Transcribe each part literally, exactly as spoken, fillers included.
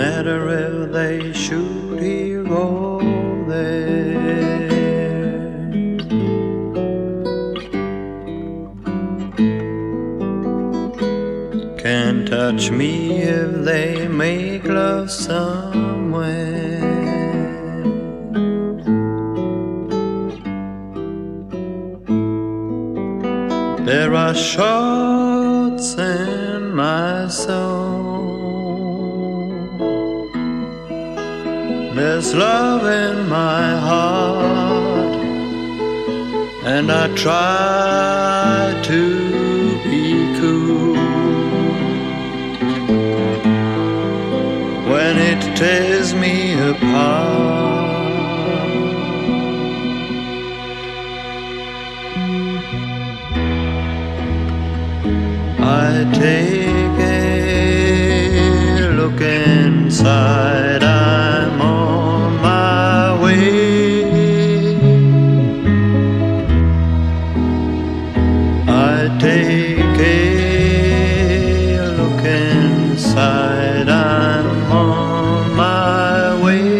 matter if they shoot here or there. Can't touch me if they make love somewhere. There are shots in my soul, there's love in my heart, and I try to be cool when it tears me apart. I take a look inside, I'm on my way. I take a look inside, I'm on my way.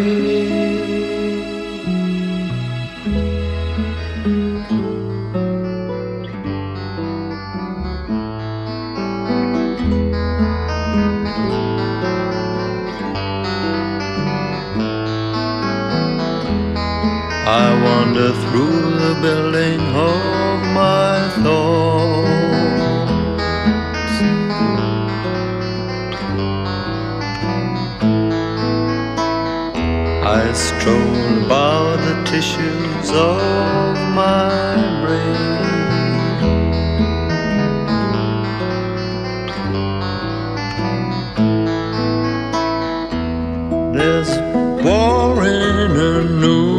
I wander through the building of my thoughts. I stroll about the tissues of my brain. There's war in a new.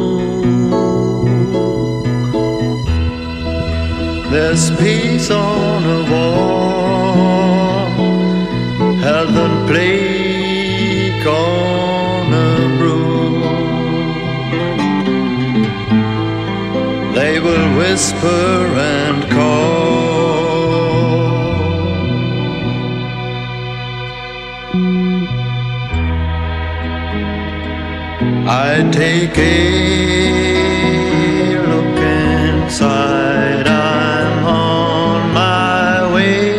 There's peace on a wall, health and plague on a broom. They will whisper and call. I take a look inside, I'm on my way.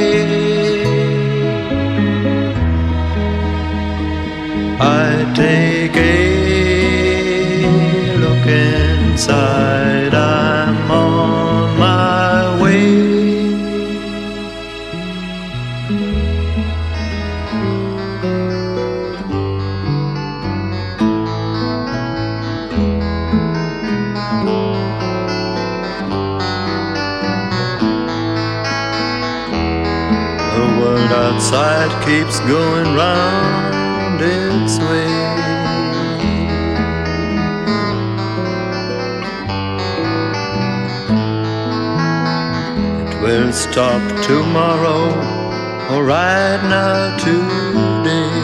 I take a look inside, I'm on my way. The world outside keeps going round its way. It will stop tomorrow or right now today.